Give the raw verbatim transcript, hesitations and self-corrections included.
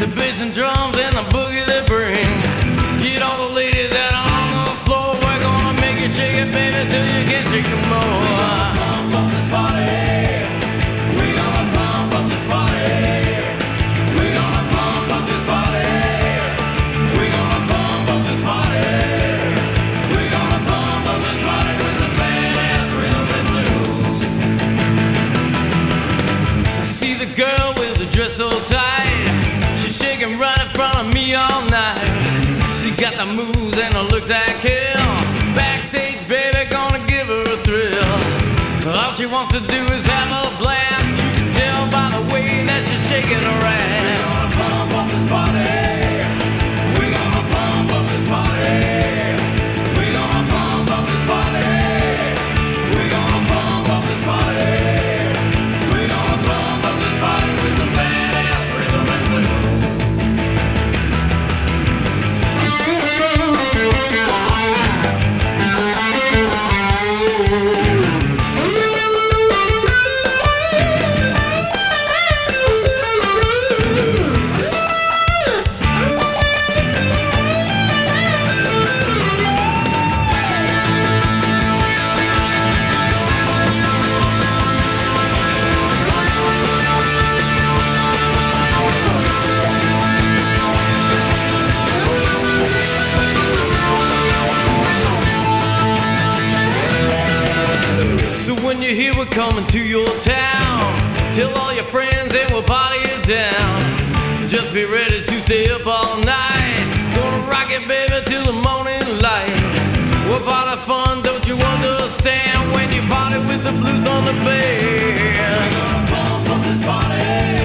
The bass and drums and the boogie they bring. Get all the ladies that are on the floor. We're gonna make you shake it, baby, till you can't shake no more. We gonna pump up this party. We gonna pump up this party. We gonna pump up this party. We gonna pump up this party. We gonna pump up this party with some badass rhythm and blues. I see the girl with the dress so tight. She's shaking right in front of me all night. She got the moves and the looks like hell. Backstage, baby, gonna give her a thrill. All she wants to do is have a blast. You can tell by the way that she's shaking her ass. We gonna pump up this party. We gonna pump up this party. We gonna pump up this party. We gonna pump up this party. We gonna pump up this party with some badass rhythm and blues. So when you hear we're coming to your town, tell all your friends and we'll party it down. Just be ready to stay up all night. Gonna rock it, baby, till the morning light. What part of fun don't you understand when you party with the Blues on the band? We gonna pump up this party.